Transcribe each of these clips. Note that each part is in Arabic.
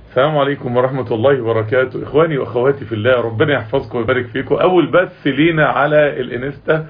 السلام عليكم ورحمة الله وبركاته. اخواني واخواتي في الله، ربنا يحفظكم ويبارك فيكم. اول بس لينا على الانستا،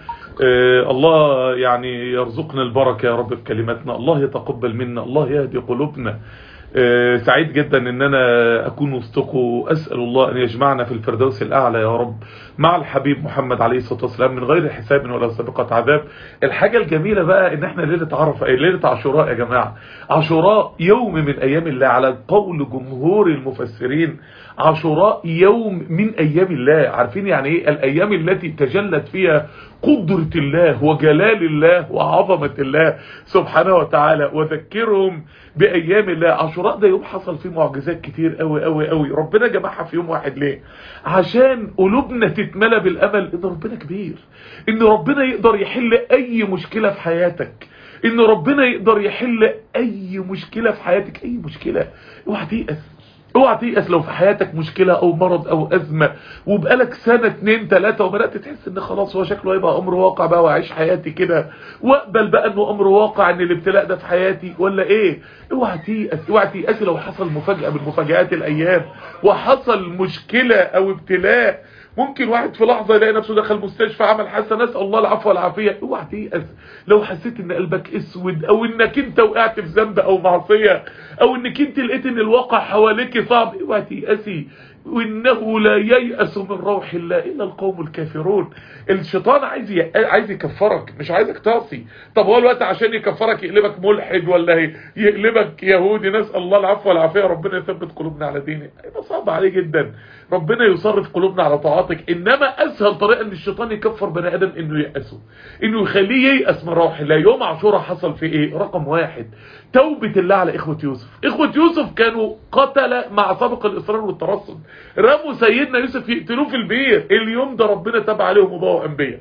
الله يعني يرزقنا البركة يا رب في كلماتنا، الله يتقبل منا، الله يهدي قلوبنا. سعيد جدا ان انا اكون وسطكم، اسأل الله ان يجمعنا في الفردوس الاعلى يا رب مع الحبيب محمد عليه الصلاة والسلام من غير حساب ولا سابقة عذاب. الحاجة الجميلة بقى ان احنا ليلة عرفة، ليلة عاشوراء يا جماعة. عاشوراء يوم من ايام الله على قول جمهور المفسرين. عاشوراء يوم من ايام الله. عارفين يعني ايه؟ الايام التي تجلت فيها قدرة الله وجلال الله وعظمة الله سبحانه وتعالى. وذكرهم بأيام الله. عاشوراء ده يوم حصل فيه معجزات كتير قوي قوي قوي. ربنا جمعها في يوم واحد ليه؟ عشان قلوبنا تتملى بالأمل ان ربنا كبير، ان ربنا يقدر يحل اي مشكلة في حياتك، ان ربنا يقدر يحل اي مشكلة في حياتك. اي مشكلة، اوعى تيأس، اوعى تيأس. لو في حياتك مشكلة او مرض او ازمة وبقالك سنة 2 3 وبدأت تحس ان خلاص هو شكله هيبقى امر واقع بقى واعيش حياتي كده واقبل بقى انه امر واقع ان الابتلاء ده في حياتي ولا ايه، اوعى تيأس، اوعى تيأس. لو حصل مفاجأة من مفاجآت الايام وحصل مشكلة او ابتلاء، ممكن واحد في لحظة يلاقي نفسه دخل مستشفى عمل حادثة، نسأل الله العفو والعافية. اوعى تيأس. لو حسيت ان قلبك اسود او انك انت وقعت في ذنب او معصية او انك انت لقيت ان الواقع حواليك صعب، اوعى تيأسي. وانه لا ييأس من روح الله الا القوم الكافرون. الشيطان عايز يكفرك، مش عايزك تعصي. طب هو الوقت عشان يكفرك يقلبك ملحد ولا يقلبك يهودي؟ نسأل الله العفو والعافية. ربنا يثبت قلوبنا على دينه. هيبقى صعب عليه جدا. ربنا يصرف قلوبنا على طاعاتك. انما اسهل طريقه ان الشيطان يكفر بني ادم انه ييأسه، انه يخليه ييأس من روح الله. يوم عاشوراء حصل في ايه؟ رقم 1 توبة الله على اخوة يوسف. اخوة يوسف كانوا قتلة مع سابق الاصرار والترصد، رموا سيدنا يوسف يقتلوه في البير. اليوم ده ربنا تاب عليهم وبقوا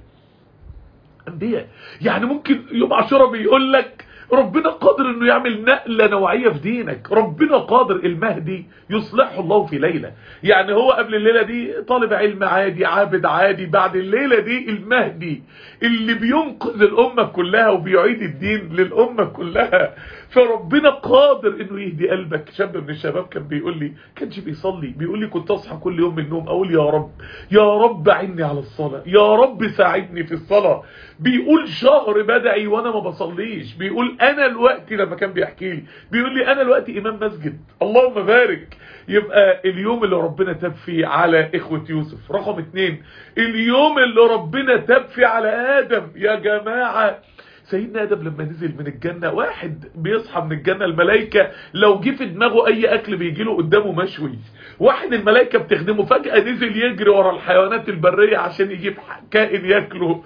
انبياء. يعني ممكن يوم عاشوراء بيقول لك ربنا قادر انه يعمل نقلة نوعية في دينك. ربنا قادر. المهدي يصلحه الله في ليلة. يعني هو قبل الليلة دي طالب علم عادي، عابد عادي. بعد الليلة دي المهدي اللي بينقذ الامة كلها وبيعيد الدين للامة كلها. فربنا قادر انه يهدي قلبك. شاب من الشباب كان بيقول لي، كانش بيصلي، بيقول لي كنت اصحى كل يوم من النوم اقول يا رب، يا رب اعني على الصلاة، يا رب ساعدني في الصلاة. بيقول شهر بدعي وانا ما بصليش. بيقول انا الوقت، لما كان بيحكي لي بيقول لي انا الوقت امام مسجد. اللهم بارك. يبقى اليوم اللي ربنا تاب فيه على اخوة يوسف. رقم 2 اليوم اللي ربنا تاب فيه على ادم. يا جماعة سيدنا ادم لما نزل من الجنة، واحد بيصحى من الجنة الملائكة لو جه في دماغه اي اكل بيجيله قدامه مشوي. واحد الملائكة بتخدمه، فجأة نزل يجري ورا الحيوانات البرية عشان يجيب كائن ياكله.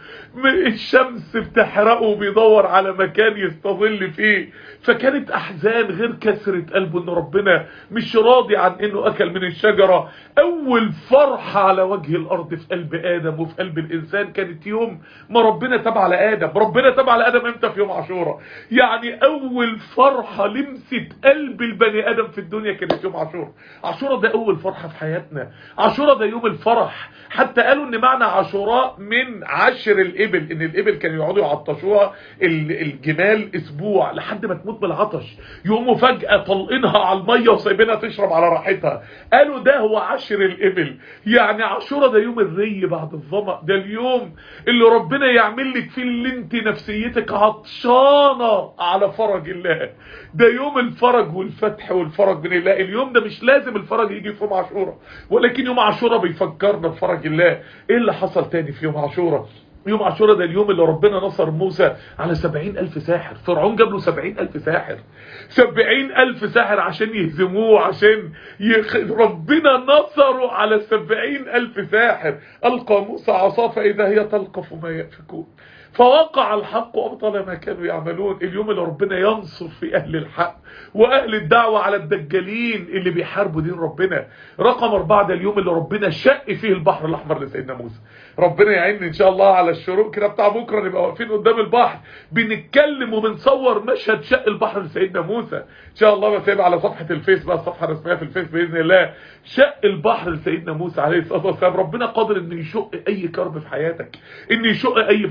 الشمس بتحرقه وبيدور على مكان يستظل فيه. فكانت احزان غير كسرة قلبه ان ربنا مش راضي عن انه اكل من الشجرة. اول فرحة على وجه الارض في قلب ادم وفي قلب الانسان كانت يوم ما ربنا تاب على ادم. ربنا تاب على ادم امتى؟ في يوم عاشوراء. يعني اول فرحة لمست قلب البني ادم في الدنيا كانت يوم عاشوراء. عاشوراء ده اول فرحة في حياتنا. عاشوراء ده يوم الفرح. حتى قالوا ان معنى عاشوراء من عشر الابل، ان الابل كانوا يقعدوا يعطشوها الجمال اسبوع لحد ما تموت بالعطش، يقوموا فجأة طلقينها على المية وسايبينها تشرب على راحتها. قالوا ده هو عشر الابل. يعني عاشوراء ده يوم الري بعد الظمأ. ده اليوم اللي ربنا يعمل لك فيه اللي انت نفسيتك عطشانة على فرج الله. ده يوم الفرج والفتح والفرج من الله. اليوم ده مش لازم الفرج يجي في يوم عاشوراء، ولكن يوم عاشوراء بيفكرنا بفرج الله. ايه اللي حصل تاني في يوم عاشوراء؟ يوم عاشوراء ده اليوم اللي ربنا نصر موسى على 70,000 ساحر. فرعون جاب له 70,000 ساحر، 70,000 ساحر عشان يهزموه، عشان ربنا نصره على 70,000 ساحر. ألقى موسى عصاه فإذا هي تلقف ما يأفكون فوقع الحق وابطل ما كانوا يعملون. اليوم اللي ربنا ينصر في اهل الحق واهل الدعوة على الدجالين اللي بيحاربوا دين ربنا. رقم 4 ده اليوم اللي ربنا شق فيه البحر الاحمر لسيدنا موسى. ربنا يعين ان شاء الله على الشروق كده بتاع بكره نبقى واقفين قدام البحر بنتكلم وبنصور مشهد شق البحر لسيدنا موسى ان شاء الله. بس يبقى على صفحه الفيس بقى، الصفحه الرسميه في الفيس باذن الله. شق البحر لسيدنا موسى عليه الصلاه والسلام. ربنا قادر انه يشق اي كرب في حياتك، انه يشق اي ابتلاء في حياتك.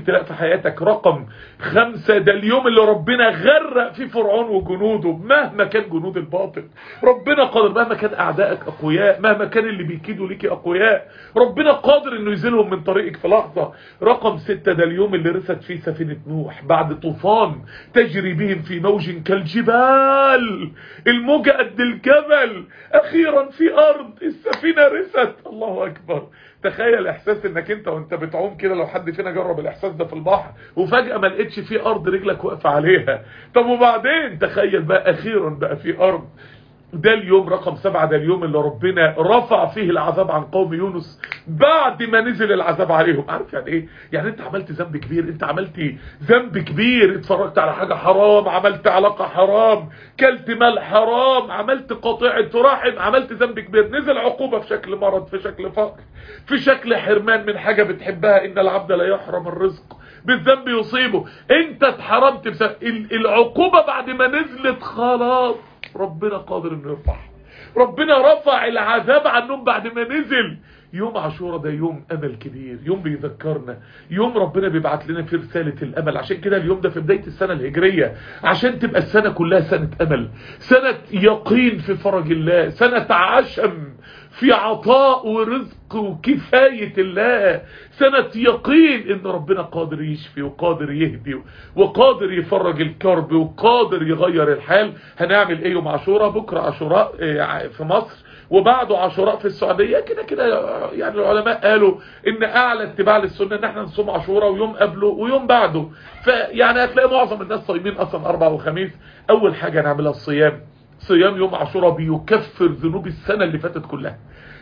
حياتك. رقم 5 ده اليوم اللي ربنا غرق فيه فرعون وجنوده، مهما كان جنود الباطل ربنا قادر، مهما كان اعدائك اقوياء، مهما كان اللي بيكيدوا ليكي اقوياء، ربنا قادر انه يزيلهم من طريقك في لحظة. رقم 6 ده اليوم اللي رست فيه سفينة نوح بعد طوفان تجري بهم في موج كالجبال، الموجة قد الجبل، اخيرا في ارض، السفينة رست. الله اكبر. تخيل احساس انك انت وانت بتعوم كده، لو حد فينا جرب الاحساس ده في البحر وفجأة ما لقيتش في ارض رجلك واقفة عليها، طب وبعدين تخيل بقى اخيرا بقى في ارض. ده اليوم رقم 7 ده اليوم اللي ربنا رفع فيه العذاب عن قوم يونس بعد ما نزل العذاب عليهم. عارف يعني ايه؟ يعني انت عملت ذنب كبير، انت عملت ذنب كبير، اتفرجت على حاجة حرام، عملت علاقة حرام، كلت مال حرام، عملت قطيعة رحم، عملت ذنب كبير، نزل عقوبة في شكل مرض، في شكل فقر، في شكل حرمان من حاجة بتحبها. ان العبد لا يحرم الرزق بالذنب يصيبه. انت اتحرمت بسبب العقوبة بعد ما نزلت، خلاص ربنا قادر انه يرفعها. ربنا رفع العذاب عنهم بعد ما نزل. يوم عاشوراء ده يوم امل كبير، يوم بيذكرنا، يوم ربنا بيبعت لنا في رسالة الامل. عشان كده اليوم ده في بداية السنة الهجرية، عشان تبقى السنة كلها سنة امل، سنة يقين في فرج الله، سنة عشم في عطاء ورزق وكفاية الله، سنة يقين ان ربنا قادر يشفي وقادر يهدي وقادر يفرج الكرب وقادر يغير الحال. هنعمل ايه يوم عاشوراء؟ بكرة عاشوراء في مصر، وبعده عاشوراء في السعودية. كده كده يعني العلماء قالوا ان اعلى اتباع للسنة ان احنا نصوم عاشوراء ويوم قبله ويوم بعده. فيعني هتلاقي معظم الناس صايمين اصلا اربع وخميس. اول حاجة نعملها الصيام. صيام يوم عاشوراء بيكفر ذنوب السنة اللي فاتت كلها،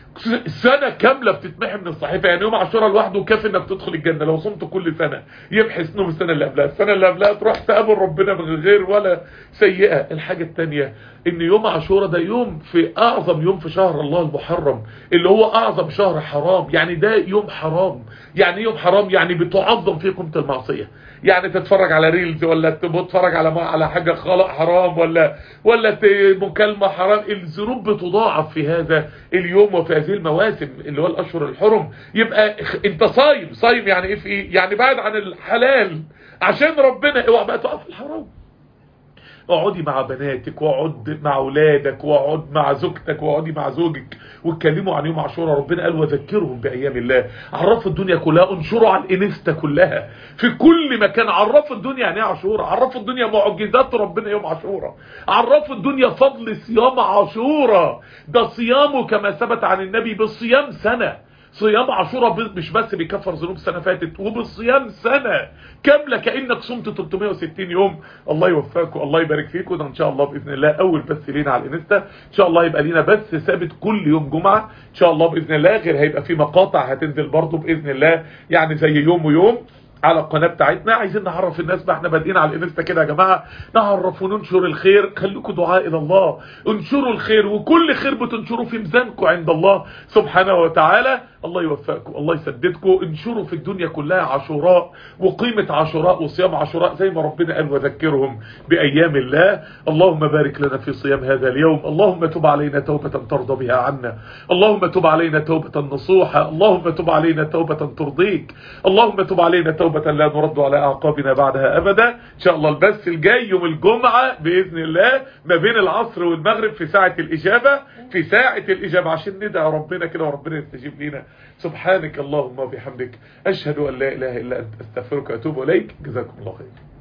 سنة كاملة بتتمحي من الصحيفة. يعني يوم عاشوراء لوحده كافي انك تدخل الجنة لو صمت كل سنة، يمحي ذنوب السنة اللي قبلها، السنة اللي قبلها تروح تقابل ربنا من غير ولا سيئة. الحاجة التانية ان يوم عاشوراء ده يوم في اعظم يوم في شهر الله المحرم، اللي هو اعظم شهر حرام. يعني ده يوم حرام. يعني يوم حرام يعني بتعظم فيه قيمة المعصية. يعني تتفرج على ريلز، ولا تتفرج على حاجة خلق حرام، ولا مكالمة حرام، الذنوب بتضاعف في هذا اليوم وفي هذه المواسم اللي هو الاشهر الحرم. يبقى انت صايم يعني ايه؟ في ايه يعني؟ بعد عن الحلال عشان ربنا. اوعى بقى تقع في الحرام. اقعدي مع بناتك، واقعد مع اولادك، واقعد مع زوجتك، واقعدي مع زوجك، واتكلموا عن يوم عاشوراء. ربنا قال وذكرهم بايام الله. عرفوا الدنيا كلها، انشروا على الانستا كلها في كل مكان. عرفوا الدنيا يعني ايه عاشوراء، عرفوا الدنيا معجزات ربنا يوم عاشوراء، عرفوا الدنيا فضل صيام عاشوراء. ده صيامه كما ثبت عن النبي بالصيام سنة. صيام عاشوراء مش بس بيكفر ذنوب سنة فاتت، وبالصيام سنة كاملة كأنك صمت 360 يوم. الله يوفقكم، الله يبارك فيكم. ده ان شاء الله بإذن الله اول بث لينا على الانستا. ان شاء الله يبقى لينا بث ثابت كل يوم جمعة ان شاء الله بإذن الله، غير هيبقى في مقاطع هتنزل برضو بإذن الله، يعني زي يوم ويوم على القناة بتاعتنا. عايزين نعرف الناس بقى، احنا بادئين على الانستا كده يا جماعة، نعرف وننشر الخير. خليكم دعاء الى الله، انشروا الخير، وكل خير بتنشروه في ميزانكم عند الله سبحانه وتعالى. الله يوفقكم، الله يسددكم. انشروا في الدنيا كلها عاشوراء وقيمة عاشوراء وصيام عاشوراء زي ما ربنا قال وذكرهم بأيام الله. اللهم بارك لنا في صيام هذا اليوم. اللهم تب علينا توبة ترضى بها عنا. اللهم تب علينا توبة نصوحة. اللهم تب علينا توبة ترضيك. اللهم تب علينا توبة لا نرد على أعقابنا بعدها أبدا. إن شاء الله البث الجاي يوم الجمعة بإذن الله ما بين العصر والمغرب في ساعة الإجابة، في ساعة الإجابة عشان ندعي ربنا كده وربنا يستجيب لنا. سبحانك اللهم وبحمدك، أشهد أن لا إله إلا أنت، أستغفرك وأتوب إليك. جزاكم الله خير.